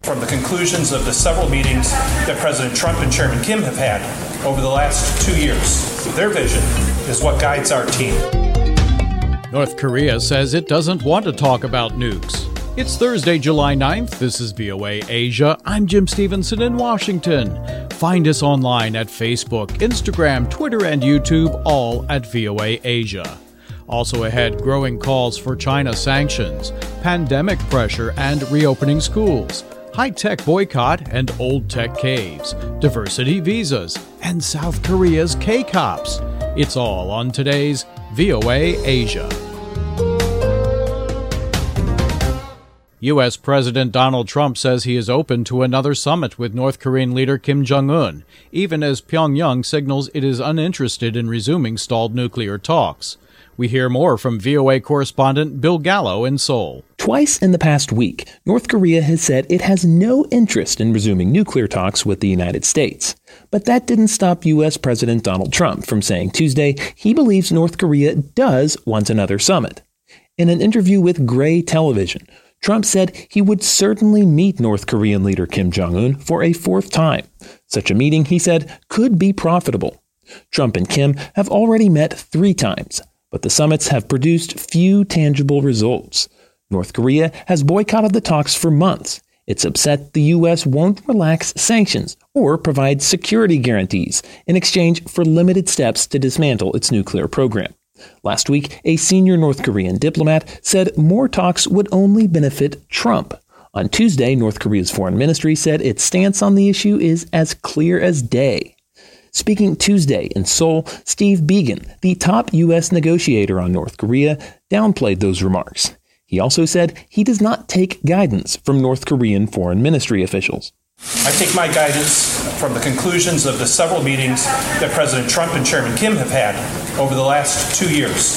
from the conclusions of the several meetings that President Trump and Chairman Kim have had over the last 2 years. Their vision is what guides our team. North Korea says it doesn't want to talk about nukes. It's Thursday, July 9th. This is VOA Asia. I'm Jim Stevenson in Washington. Find us online at Facebook, Instagram, Twitter, and YouTube, all at VOA Asia. Also ahead, growing calls for China sanctions, pandemic pressure and reopening schools, high-tech boycott and old-tech caves, diversity visas, and South Korea's K-Cops. It's all on today's VOA Asia. U.S. President Donald Trump says he is open to another summit with North Korean leader Kim Jong-un, even as Pyongyang signals it is uninterested in resuming stalled nuclear talks. We hear more from VOA correspondent Bill Gallo in Seoul. Twice in the past week, North Korea has said it has no interest in resuming nuclear talks with the United States. But that didn't stop U.S. President Donald Trump from saying Tuesday he believes North Korea does want another summit. In an interview with Gray Television, Trump said he would certainly meet North Korean leader Kim Jong-un for a fourth time. Such a meeting, he said, could be profitable. Trump and Kim have already met 3 times, but the summits have produced few tangible results. North Korea has boycotted the talks for months. It's upset the U.S. won't relax sanctions or provide security guarantees in exchange for limited steps to dismantle its nuclear program. Last week, a senior North Korean diplomat said more talks would only benefit Trump. On Tuesday, North Korea's foreign ministry said its stance on the issue is as clear as day. Speaking Tuesday in Seoul, Steve Biegun, the top U.S. negotiator on North Korea, downplayed those remarks. He also said he does not take guidance from North Korean foreign ministry officials. I take my guidance from the conclusions of the several meetings that President Trump and Chairman Kim have had over the last 2 years.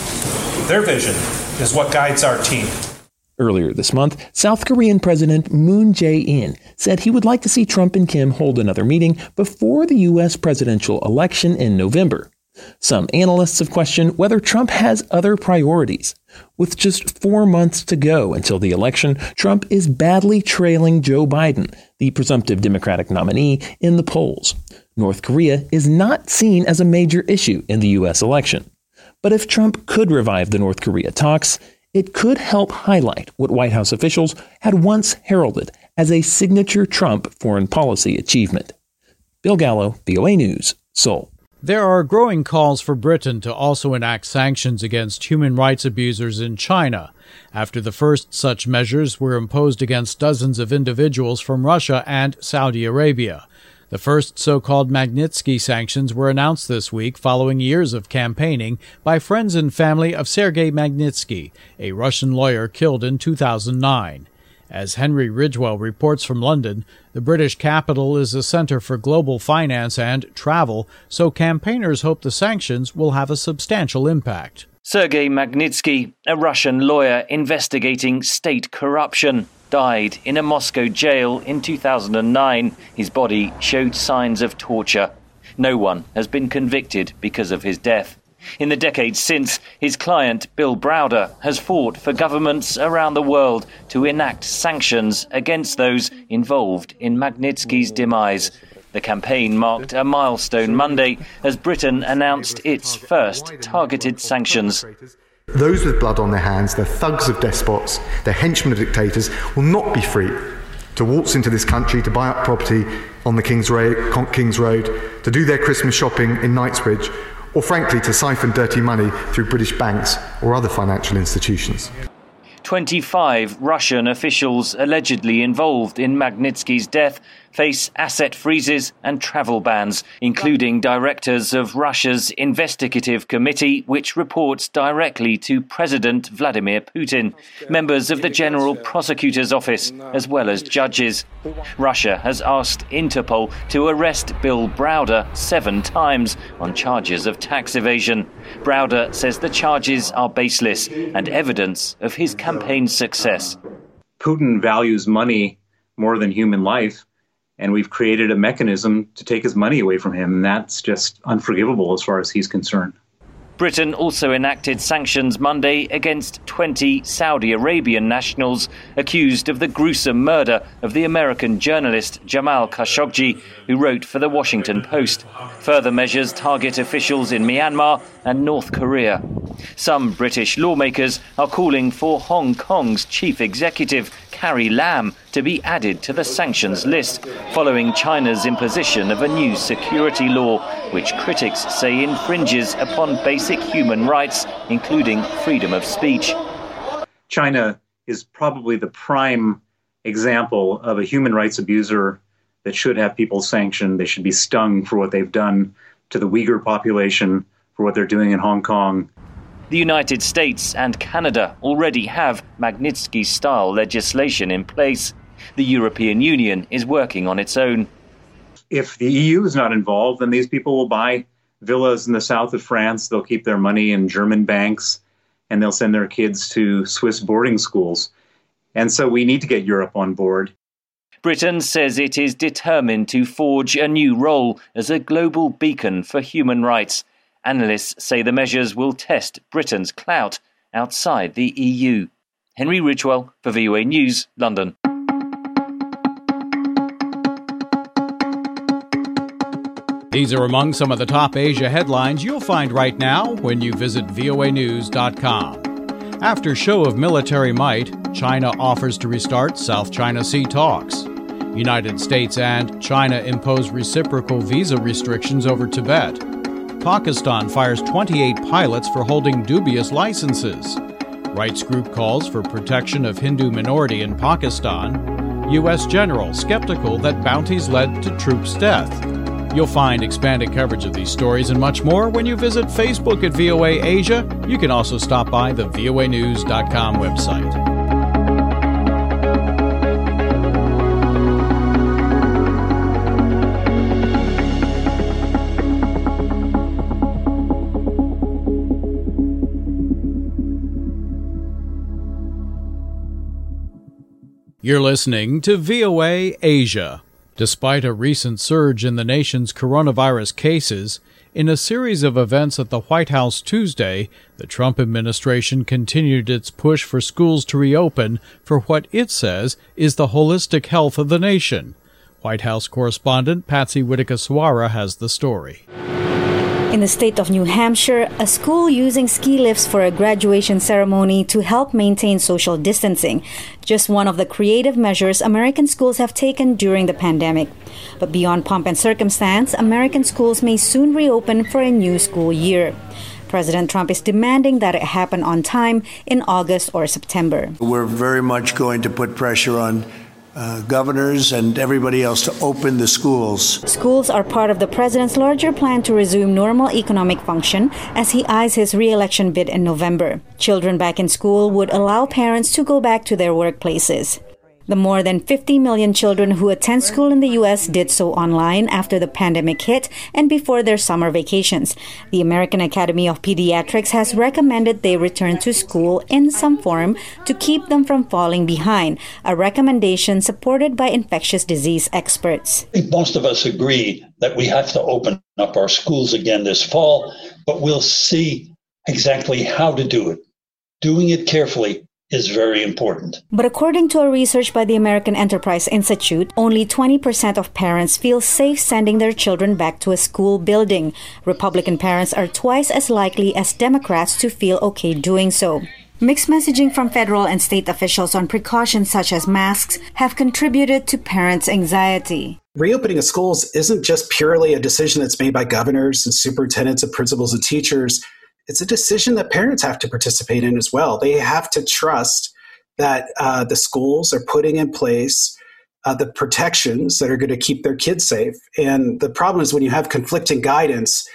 Their vision is what guides our team. Earlier this month, South Korean President Moon Jae-in said he would like to see Trump and Kim hold another meeting before the U.S. presidential election in November. Some analysts have questioned whether Trump has other priorities. With just 4 months to go until the election, Trump is badly trailing Joe Biden, the presumptive Democratic nominee, in the polls. North Korea is not seen as a major issue in the U.S. election. But if Trump could revive the North Korea talks, it could help highlight what White House officials had once heralded as a signature Trump foreign policy achievement. Bill Gallo, VOA News, Seoul. There are growing calls for Britain to also enact sanctions against human rights abusers in China, after the first such measures were imposed against dozens of individuals from Russia and Saudi Arabia. The first so-called Magnitsky sanctions were announced this week following years of campaigning by friends and family of Sergei Magnitsky, a Russian lawyer killed in 2009. As Henry Ridgwell reports from London, the British capital is a center for global finance and travel, so campaigners hope the sanctions will have a substantial impact. Sergei Magnitsky, a Russian lawyer investigating state corruption, died in a Moscow jail in 2009. His body showed signs of torture. No one has been convicted because of his death. In the decades since, his client, Bill Browder, has fought for governments around the world to enact sanctions against those involved in Magnitsky's demise. The campaign marked a milestone Monday as Britain announced its first targeted sanctions. Those with blood on their hands, they're thugs of despots, they're henchmen of dictators, will not be free to waltz into this country, to buy up property on the King's Road, to do their Christmas shopping in Knightsbridge, or frankly to siphon dirty money through British banks or other financial institutions. 25 Russian officials allegedly involved in Magnitsky's death face asset freezes and travel bans, including directors of Russia's investigative committee, which reports directly to President Vladimir Putin, members of the General Prosecutor's Office, as well as judges. Russia has asked Interpol to arrest Bill Browder 7 times on charges of tax evasion. Browder says the charges are baseless and evidence of his campaign success. Putin values money more than human life, and we've created a mechanism to take his money away from him, and that's just unforgivable as far as he's concerned. Britain also enacted sanctions Monday against 20 Saudi Arabian nationals accused of the gruesome murder of the American journalist Jamal Khashoggi, who wrote for the Washington Post. Further measures target officials in Myanmar and North Korea. Some British lawmakers are calling for Hong Kong's chief executive, Carrie Lam, to be added to the sanctions list, following China's imposition of a new security law, which critics say infringes upon basic human rights, including freedom of speech. China is probably the prime example of a human rights abuser that should have people sanctioned. They should be stung for what they've done to the Uyghur population, for what they're doing in Hong Kong. The United States and Canada already have Magnitsky-style legislation in place. The European Union is working on its own. If the EU is not involved, then these people will buy villas in the south of France. They'll keep their money in German banks, and they'll send their kids to Swiss boarding schools. And so we need to get Europe on board. Britain says it is determined to forge a new role as a global beacon for human rights. Analysts say the measures will test Britain's clout outside the EU. Henry Ridgwell for VOA News, London. These are among some of the top Asia headlines you'll find right now when you visit voanews.com. After show of military might, China offers to restart South China Sea talks. United States and China impose reciprocal visa restrictions over Tibet. Pakistan fires 28 pilots for holding dubious licenses. Rights group calls for protection of Hindu minority in Pakistan. U.S. general skeptical that bounties led to troops' death. You'll find expanded coverage of these stories and much more when you visit Facebook at VOA Asia. You can also stop by the voanews.com website. You're listening to VOA Asia. Despite a recent surge in the nation's coronavirus cases, in a series of events at the White House Tuesday, the Trump administration continued its push for schools to reopen for what it says is the holistic health of the nation. White House correspondent Patsy Widakuswara has the story. In the state of New Hampshire, a school using ski lifts for a graduation ceremony to help maintain social distancing. Just one of the creative measures American schools have taken during the pandemic. But beyond pomp and circumstance, American schools may soon reopen for a new school year. President Trump is demanding that it happen on time in August or September. We're very much going to put pressure on governors and everybody else to open the schools. Schools are part of the president's larger plan to resume normal economic function as he eyes his re-election bid in November. Children back in school would allow parents to go back to their workplaces. The more than 50 million children who attend school in the U.S. did so online after the pandemic hit and before their summer vacations. The American Academy of Pediatrics has recommended they return to school in some form to keep them from falling behind, a recommendation supported by infectious disease experts. I think most of us agree that we have to open up our schools again this fall, but we'll see exactly how to do it. Doing it carefully is very important. But according to a research by the American Enterprise Institute, only 20% of parents feel safe sending their children back to a school building. Republican parents are twice as likely as Democrats to feel okay doing so. Mixed messaging from federal and state officials on precautions such as masks have contributed to parents' anxiety. Reopening of schools isn't just purely a decision that's made by governors and superintendents and principals and teachers. It's a decision that parents have to participate in as well. They have to trust that the schools are putting in place the protections that are going to keep their kids safe. And the problem is when you have conflicting guidance,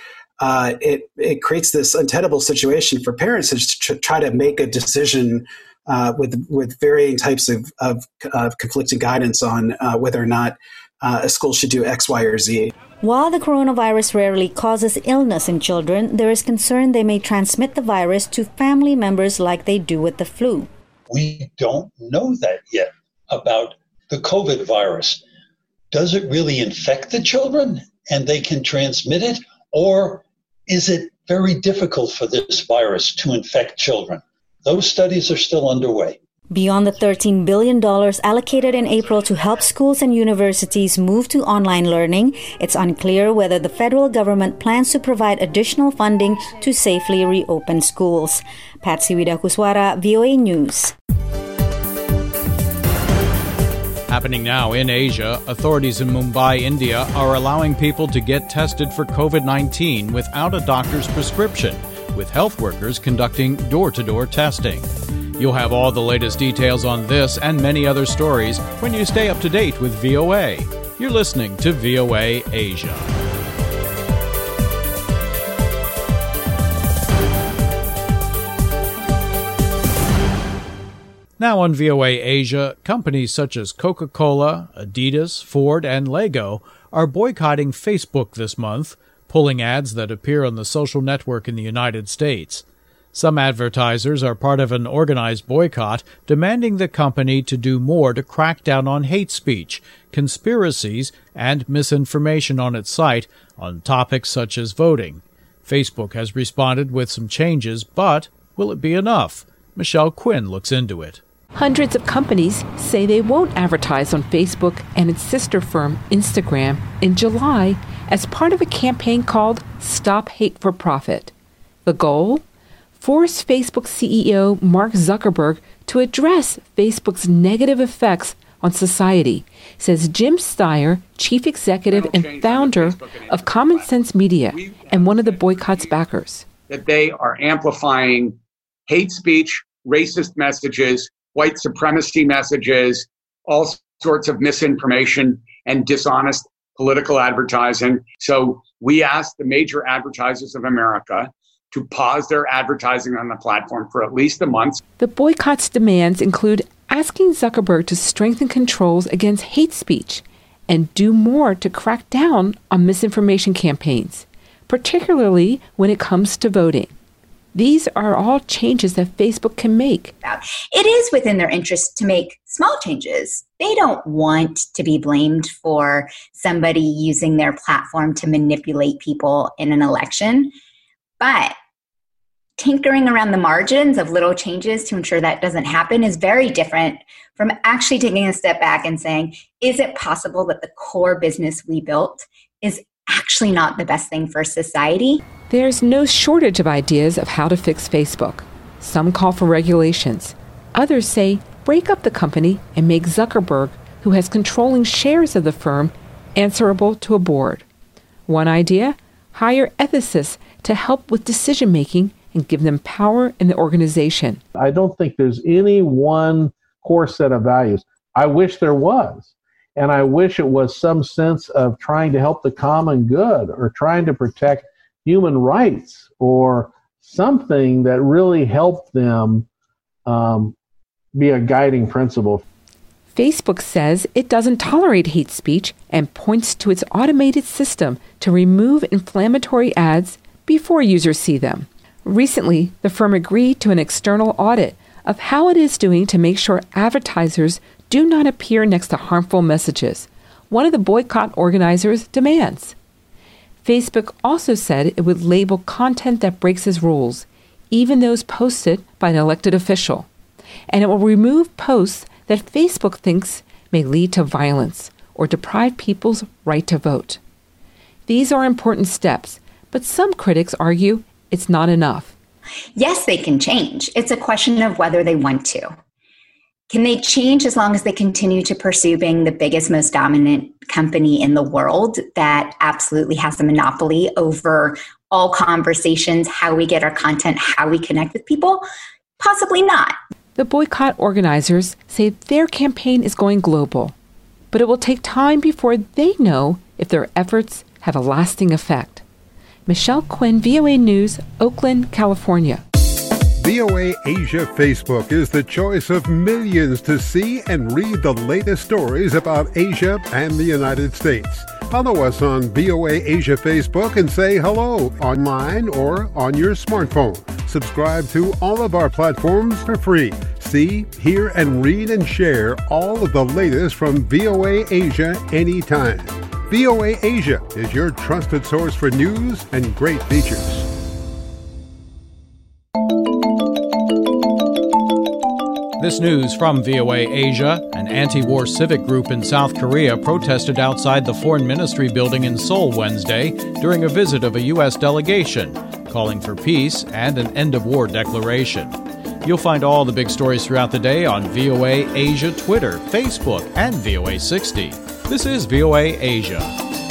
it creates this untenable situation for parents to try to make a decision with varying types of conflicting guidance on whether or not a school should do X, Y, or Z. While the coronavirus rarely causes illness in children, there is concern they may transmit the virus to family members like they do with the flu. We don't know that yet about the COVID virus. Does it really infect the children and they can transmit it? Or is it very difficult for this virus to infect children? Those studies are still underway. Beyond the $13 billion allocated in April to help schools and universities move to online learning, it's unclear whether the federal government plans to provide additional funding to safely reopen schools. Patsy Widakuswara, VOA News. Happening now in Asia, authorities in Mumbai, India are allowing people to get tested for COVID-19 without a doctor's prescription, with health workers conducting door-to-door testing. You'll have all the latest details on this and many other stories when you stay up to date with VOA. You're listening to VOA Asia. Now on VOA Asia, companies such as Coca-Cola, Adidas, Ford, and Lego are boycotting Facebook this month, pulling ads that appear on the social network in the United States. Some advertisers are part of an organized boycott demanding the company to do more to crack down on hate speech, conspiracies, and misinformation on its site on topics such as voting. Facebook has responded with some changes, but will it be enough? Michelle Quinn looks into it. Hundreds of companies say they won't advertise on Facebook and its sister firm, Instagram, in July as part of a campaign called Stop Hate for Profit. The goal? Force Facebook CEO Mark Zuckerberg to address Facebook's negative effects on society, says Jim Steyer, chief executive and founder of Common Sense Media and one of the boycott's backers. That they are amplifying hate speech, racist messages, white supremacy messages, all sorts of misinformation and dishonest political advertising. So we asked the major advertisers of America to pause their advertising on the platform for at least a month. The boycott's demands include asking Zuckerberg to strengthen controls against hate speech and do more to crack down on misinformation campaigns, particularly when it comes to voting. These are all changes that Facebook can make. It is within their interest to make small changes. They don't want to be blamed for somebody using their platform to manipulate people in an election. But tinkering around the margins of little changes to ensure that doesn't happen is very different from actually taking a step back and saying, is it possible that the core business we built is actually not the best thing for society? There's no shortage of ideas of how to fix Facebook. Some call for regulations. Others say break up the company and make Zuckerberg, who has controlling shares of the firm, answerable to a board. One idea? Hire ethicists to help with decision-making and give them power in the organization. I don't think there's any one core set of values. I wish there was. And I wish it was some sense of trying to help the common good or trying to protect human rights or something that really helped them be a guiding principle. Facebook says it doesn't tolerate hate speech and points to its automated system to remove inflammatory ads before users see them. Recently, the firm agreed to an external audit of how it is doing to make sure advertisers do not appear next to harmful messages, one of the boycott organizers demands. Facebook also said it would label content that breaks its rules, even those posted by an elected official, and it will remove posts that Facebook thinks may lead to violence or deprive people's right to vote. These are important steps, but some critics argue it's not enough. Yes, they can change. It's a question of whether they want to. Can they change as long as they continue to pursue being the biggest, most dominant company in the world that absolutely has a monopoly over all conversations, how we get our content, how we connect with people? Possibly not. The boycott organizers say their campaign is going global, but it will take time before they know if their efforts have a lasting effect. Michelle Quinn, VOA News, Oakland, California. VOA Asia Facebook is the choice of millions to see and read the latest stories about Asia and the United States. Follow us on VOA Asia Facebook and say hello online or on your smartphone. Subscribe to all of our platforms for free. See, hear, and read and share all of the latest from VOA Asia anytime. VOA Asia is your trusted source for news and great features. This news from VOA Asia. An anti-war civic group in South Korea protested outside the Foreign Ministry building in Seoul Wednesday during a visit of a U.S. delegation, calling for peace and an end-of-war declaration. You'll find all the big stories throughout the day on VOA Asia Twitter, Facebook, and VOA 60. This is VOA Asia.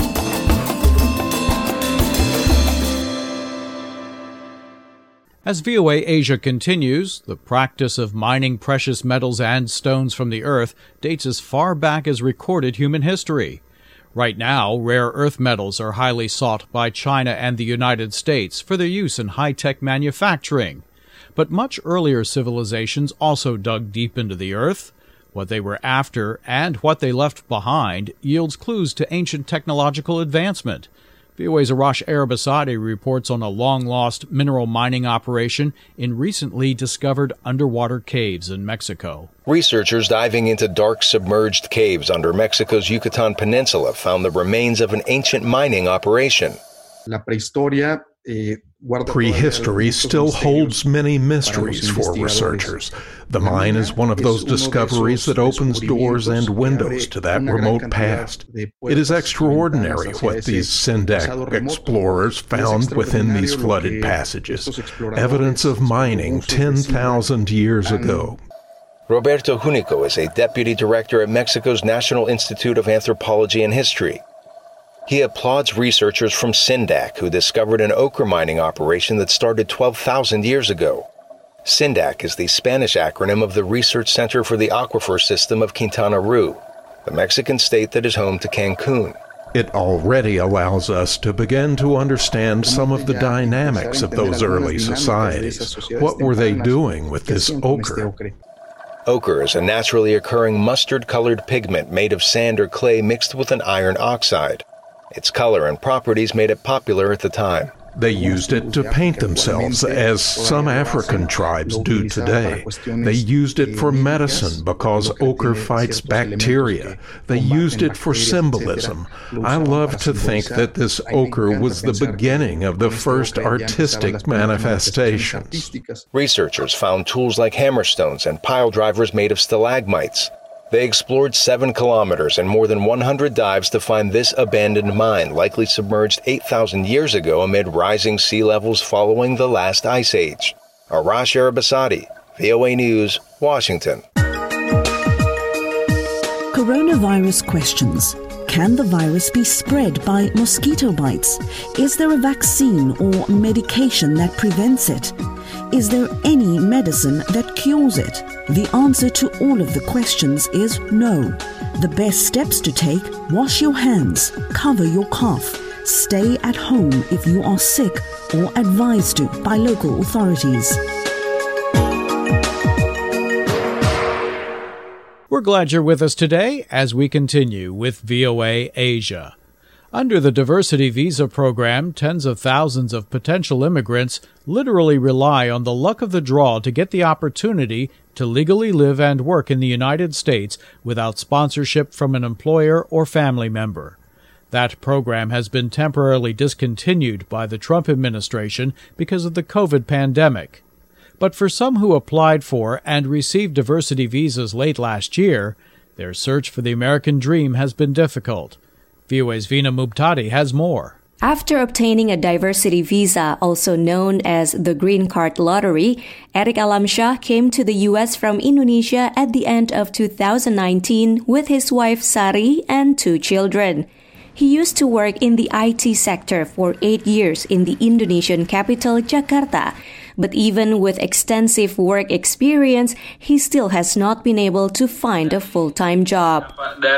As VOA Asia continues, the practice of mining precious metals and stones from the earth dates as far back as recorded human history. Right now, rare earth metals are highly sought by China and the United States for their use in high-tech manufacturing. But much earlier civilizations also dug deep into the earth. What they were after and what they left behind yields clues to ancient technological advancement. VOA's Arash Arabasadi reports on a long-lost mineral mining operation in recently discovered underwater caves in Mexico. Researchers diving into dark submerged caves under Mexico's Yucatan Peninsula found the remains of an ancient mining operation. Prehistory still holds many mysteries for researchers. The mine is one of those discoveries that opens doors and windows to that remote past. It is extraordinary what these Sindac explorers found within these flooded passages, evidence of mining 10,000 years ago. Roberto Junico is a deputy director at Mexico's National Institute of Anthropology and History. He applauds researchers from Sindac who discovered an ochre mining operation that started 12,000 years ago. Sindac is the Spanish acronym of the Research Center for the Aquifer System of Quintana Roo, the Mexican state that is home to Cancun. It already allows us to begin to understand some of the dynamics of those early societies. What were they doing with this ochre? Ochre is a naturally occurring mustard-colored pigment made of sand or clay mixed with an iron oxide. Its color and properties made it popular at the time. They used it to paint themselves, as some African tribes do today. They used it for medicine because ochre fights bacteria. They used it for symbolism. I love to think that this ochre was the beginning of the first artistic manifestations. Researchers found tools like hammerstones and pile drivers made of stalagmites. They explored 7 kilometers and more than 100 dives to find this abandoned mine, likely submerged 8,000 years ago amid rising sea levels following the last ice age. Arash Arabasadi, VOA News, Washington. Coronavirus questions. Can the virus be spread by mosquito bites? Is there a vaccine or medication that prevents it? Is there any medicine that cures it? The answer to all of the questions is no. The best steps to take: wash your hands, cover your cough, stay at home if you are sick or advised to by local authorities. We're glad you're with us today as we continue with VOA Asia. Under the Diversity Visa program, tens of thousands of potential immigrants literally rely on the luck of the draw to get the opportunity to legally live and work in the United States without sponsorship from an employer or family member. That program has been temporarily discontinued by the Trump administration because of the COVID pandemic. But for some who applied for and received diversity visas late last year, their search for the American dream has been difficult. VOA's Vina Mubtadi has more. After obtaining a diversity visa, also known as the Green Card Lottery, Eric Alamsyah came to the U.S. from Indonesia at the end of 2019 with his wife Sari and 2 children. He used to work in the IT sector for 8 years in the Indonesian capital, Jakarta. But even with extensive work experience, he still has not been able to find a full-time job.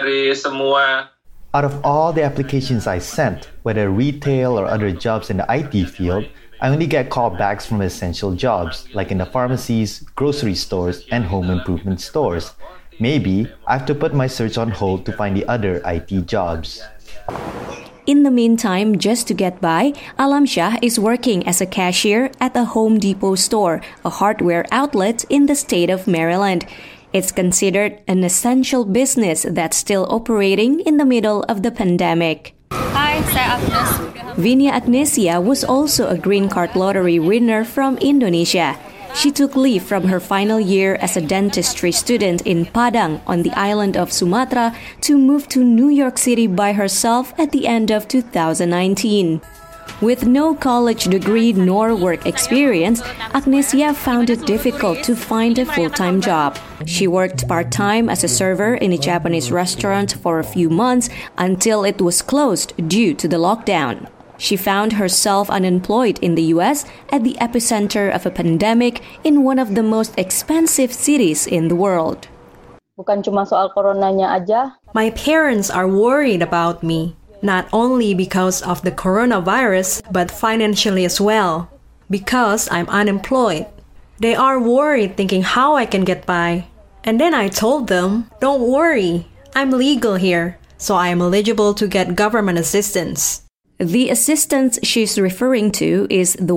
Out of all the applications I sent, whether retail or other jobs in the IT field, I only get callbacks from essential jobs, like in the pharmacies, grocery stores, and home improvement stores. Maybe I have to put my search on hold to find the other IT jobs. In the meantime, just to get by, Alamsyah is working as a cashier at a Home Depot store, a hardware outlet in the state of Maryland. It's considered an essential business that's still operating in the middle of the pandemic. Hi, saya Agnes. Vinia Agnesia was also a green card lottery winner from Indonesia. She took leave from her final year as a dentistry student in Padang on the island of Sumatra to move to New York City by herself at the end of 2019. With no college degree nor work experience, Agnesia found it difficult to find a full-time job. She worked part-time as a server in a Japanese restaurant for a few months until it was closed due to the lockdown. She found herself unemployed in the U.S. at the epicenter of a pandemic in one of the most expensive cities in the world. Bukan cuma soal coronanya aja. My parents are worried about me, not only because of the coronavirus, but financially as well, because I'm unemployed. They are worried thinking how I can get by. And then I told them, don't worry, I'm legal here, so I am eligible to get government assistance. The assistance she's referring to is the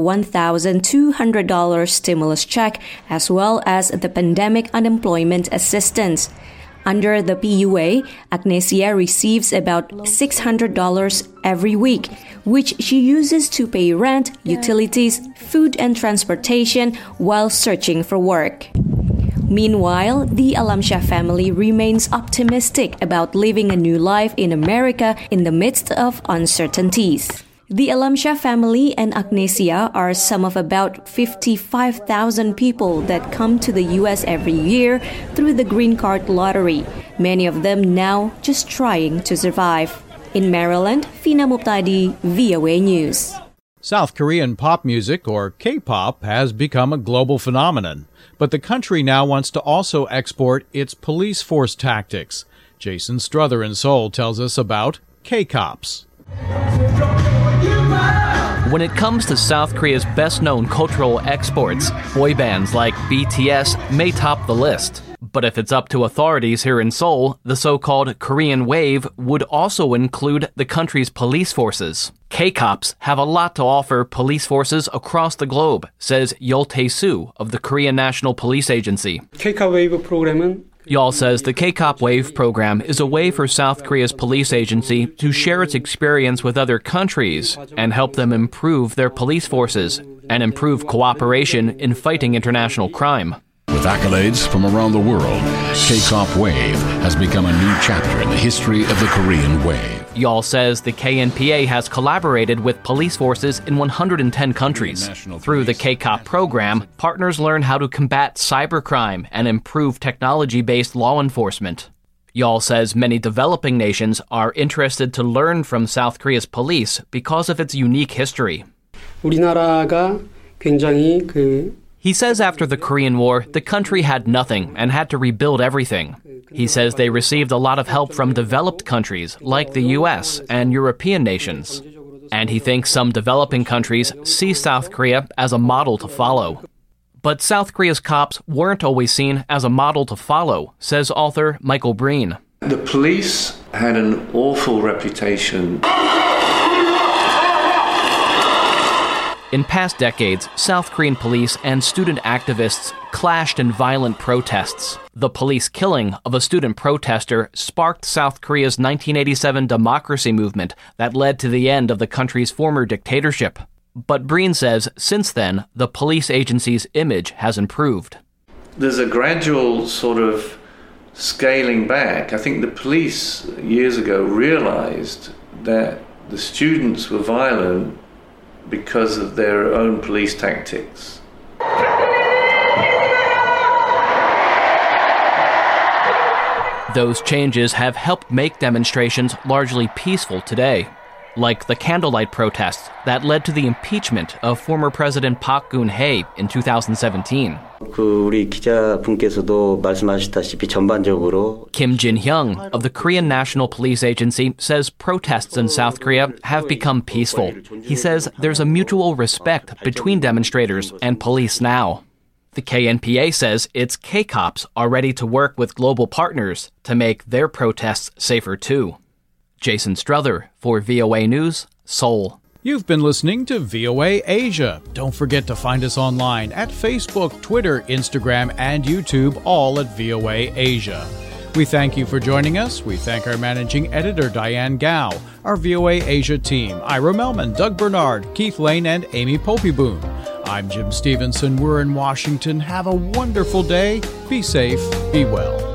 $1,200 stimulus check as well as the pandemic unemployment assistance. Under the PUA, Agnesia receives about $600 every week, which she uses to pay rent, utilities, food and transportation while searching for work. Meanwhile, the Alamsyah family remains optimistic about living a new life in America in the midst of uncertainties. The Alamsyah family and Agnesia are some of about 55,000 people that come to the U.S. every year through the Green Card Lottery, many of them now just trying to survive. In Maryland, Fina Muptadi, VOA News. South Korean pop music, or K-pop, has become a global phenomenon, but the country now wants to also export its police force tactics. Jason Struther in Seoul tells us about K-Cops. When it comes to South Korea's best-known cultural exports, boy bands like BTS may top the list. But if it's up to authorities here in Seoul, the so-called Korean Wave would also include the country's police forces. K-Cops have a lot to offer police forces across the globe, says Yeol Tae-soo of the Korean National Police Agency. K-Cop Wave 프로그램은 Yeol says the K-Cop Wave program is a way for South Korea's police agency to share its experience with other countries and help them improve their police forces and improve cooperation in fighting international crime. With accolades from around the world, K-Cop Wave has become a new chapter in the history of the Korean Wave. Yeol says the KNPA has collaborated with police forces in 110 countries. Through the K-Cop program, partners learn how to combat cybercrime and improve technology-based law enforcement. Yeol says many developing nations are interested to learn from South Korea's police because of its unique history. 우리나라가 굉장히 He says after the Korean War, the country had nothing and had to rebuild everything. He says they received a lot of help from developed countries like the US and European nations. And he thinks some developing countries see South Korea as a model to follow. But South Korea's cops weren't always seen as a model to follow, says author Michael Breen. The police had an awful reputation. In past decades, South Korean police and student activists clashed in violent protests. The police killing of a student protester sparked South Korea's 1987 democracy movement that led to the end of the country's former dictatorship. But Breen says since then, the police agency's image has improved. There's a gradual sort of scaling back. I think the police years ago realized that the students were violent because of their own police tactics. Those changes have helped make demonstrations largely peaceful today, like the candlelight protests that led to the impeachment of former President Park Geun-hye in 2017. 우리 기자분께서도 말씀하셨다시피 전반적으로 Kim Jin-hyung of the Korean National Police Agency says protests in South Korea have become peaceful. He says there's a mutual respect between demonstrators and police now. The KNPA says its K-Cops are ready to work with global partners to make their protests safer too. Jason Struther for VOA News, Seoul. You've been listening to VOA Asia. Don't forget to find us online at Facebook, Twitter, Instagram, and YouTube, all at VOA Asia. We thank you for joining us. We thank our managing editor, Diane Gao, our VOA Asia team, Ira Melman, Doug Bernard, Keith Lane, and Amy Poppy-Boone. I'm Jim Stevenson. We're in Washington. Have a wonderful day. Be safe. Be well.